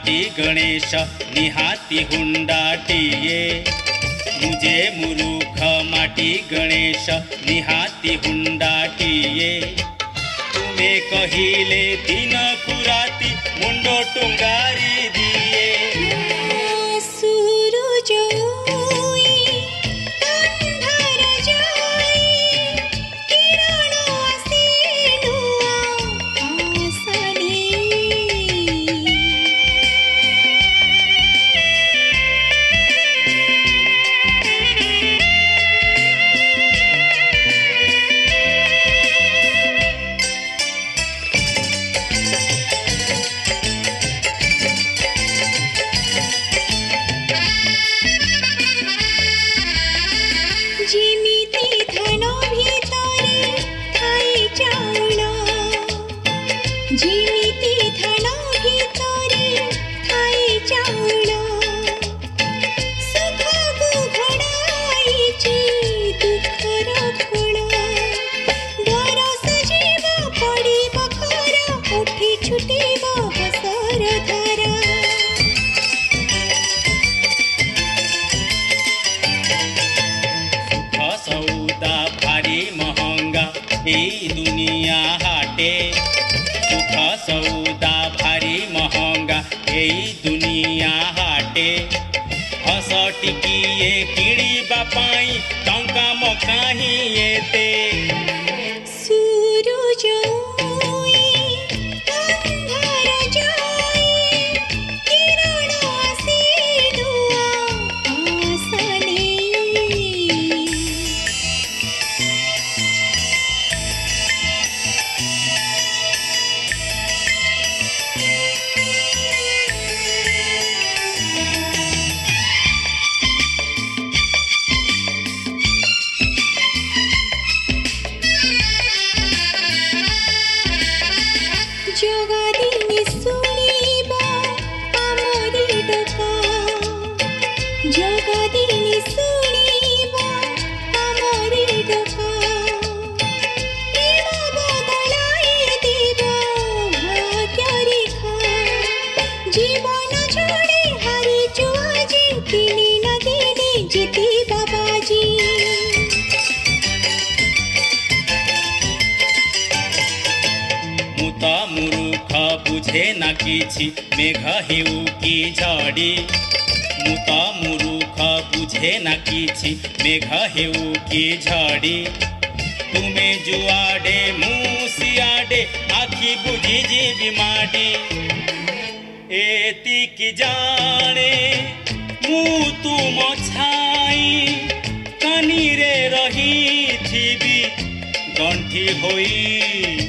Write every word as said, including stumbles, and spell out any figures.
माटी गणेश निहाती हुंडाटीए मुझे मूर्ख माटी गणेश निहाती हुंडाटीए तुमे कहिले दिन कुराती मुंडो टुंगारी दिए दुनिया हाटे सुख सौदा भारी महंगा एई दुनिया हाटे हस टिकिए किणिबा पाई टंका मकाही एते मूर्ख बुझे न किछि मेघ हेउ कि झड़ी मु त मूर्ख बुझे न किछि मेघ हेउ कि झड़ी तुमे जुआडे मु सियाडे आखि बुझी जीवी माडी एतिकी जाने मु तुम छाई कनी रे रही थिबी गंठी होई